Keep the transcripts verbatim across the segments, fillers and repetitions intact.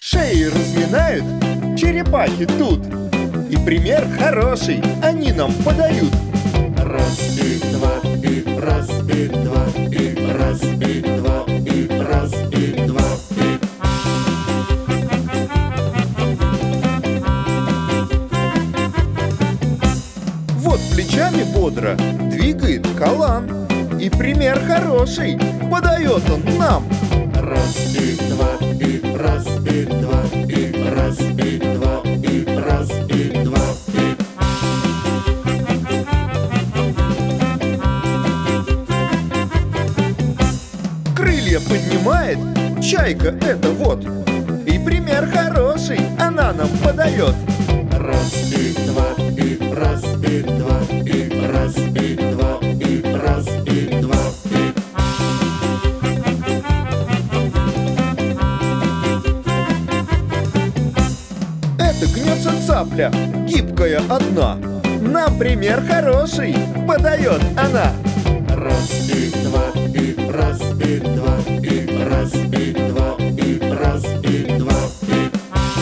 Шеи разминают черепахи тут. И пример хороший они нам подают. Раз и два, и раз и два, и раз и два, и раз и два, и... Вот плечами бодро двигает калан. И пример хороший подает он нам. Раз и два, и раз и два, и раз и два, и раз и два, и... Крылья поднимает чайка это вот. И пример хороший она нам подает. Раз и два, и раз и два, и раз и два, и раз и два, и... Это гнется цапля, гибкая одна. Нам пример хороший подает она. Раз и два, и раз и два, и раз и два, и раз и два, и...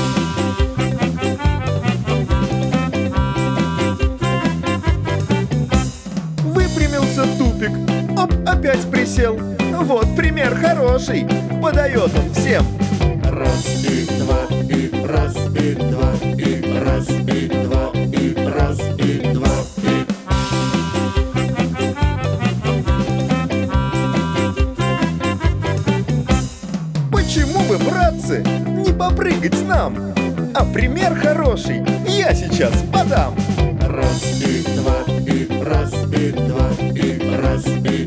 Выпрямился тупик, оп, опять присел. Вот пример хороший подает он всем. Раз и два, и раз и два, и раз и два, и раз и два, и... Почему бы, братцы, не попрыгать нам? А пример хороший я сейчас подам. Раз и два, и раз и два, и раз и